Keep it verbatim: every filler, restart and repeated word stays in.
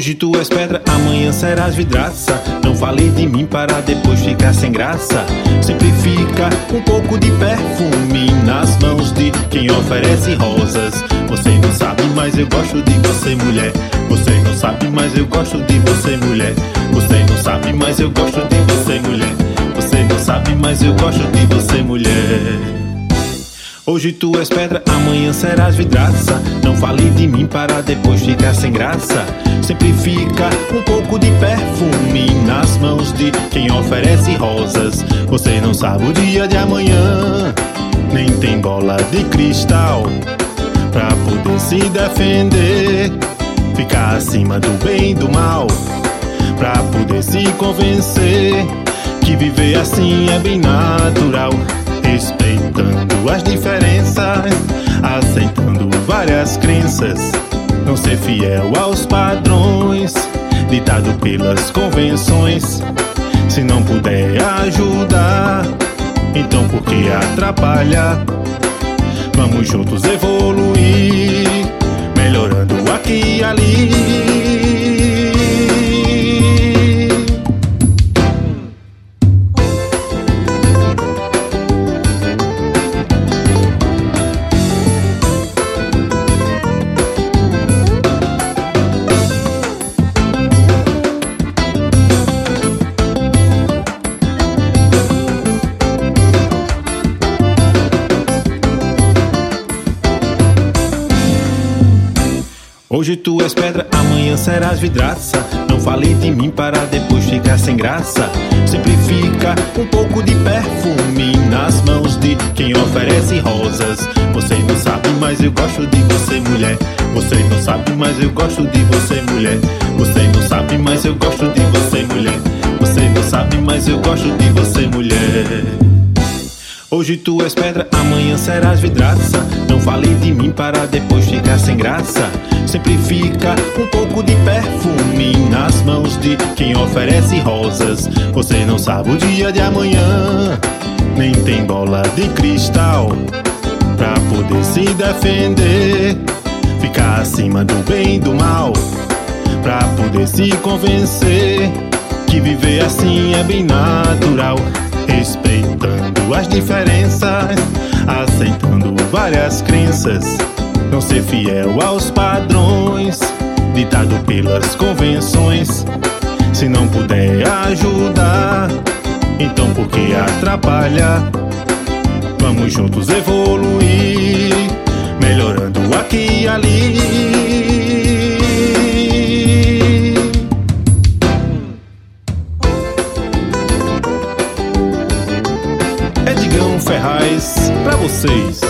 Hoje tu és pedra, amanhã serás vidraça. Não fale de mim para depois ficar sem graça. Sempre fica um pouco de perfume nas mãos de quem oferece rosas. Você não sabe, mas eu gosto de você, mulher. Você não sabe, mas eu gosto de você, mulher. Você não sabe, mas eu gosto de você, mulher. Você não sabe, mas eu gosto de você, mulher. Hoje tu és pedra, amanhã serás vidraça. Não fale de mim para depois ficar sem graça. Sempre fica um pouco de perfume nas mãos de quem oferece rosas. Você não sabe o dia de amanhã, nem tem bola de cristal pra poder se defender. Ficar acima do bem e do mal, pra poder se convencer que viver assim é bem natural. Respeitando as diferenças, aceitando várias crenças. Não ser fiel aos padrões, ditado pelas convenções. Se não puder ajudar, então por que atrapalhar? Vamos juntos evoluir, melhorando aqui e ali. Hoje tu és pedra, amanhã serás vidraça. Não fale de mim para depois ficar sem graça. Sempre fica um pouco de perfume nas mãos de quem oferece rosas. Você não sabe, mas eu gosto de você, mulher. Você não sabe, mas eu gosto de você, mulher. Você não sabe, mas eu gosto de você, mulher. Você não sabe, mas eu gosto de você, mulher. Hoje tu és pedra, amanhã serás vidraça. Não fale de mim para depois ficar sem graça. Sempre fica um pouco de perfume nas mãos de quem oferece rosas. Você não sabe o dia de amanhã, nem tem bola de cristal pra poder se defender. Ficar acima do bem e do mal, pra poder se convencer que viver assim é bem natural. Respeitando as diferenças, aceitando várias crenças. Não ser fiel aos padrões, ditado pelas convenções. Se não puder ajudar, então por que atrapalhar? Vamos juntos evoluir, melhorando aqui e ali. Edgão Ferraz, pra vocês.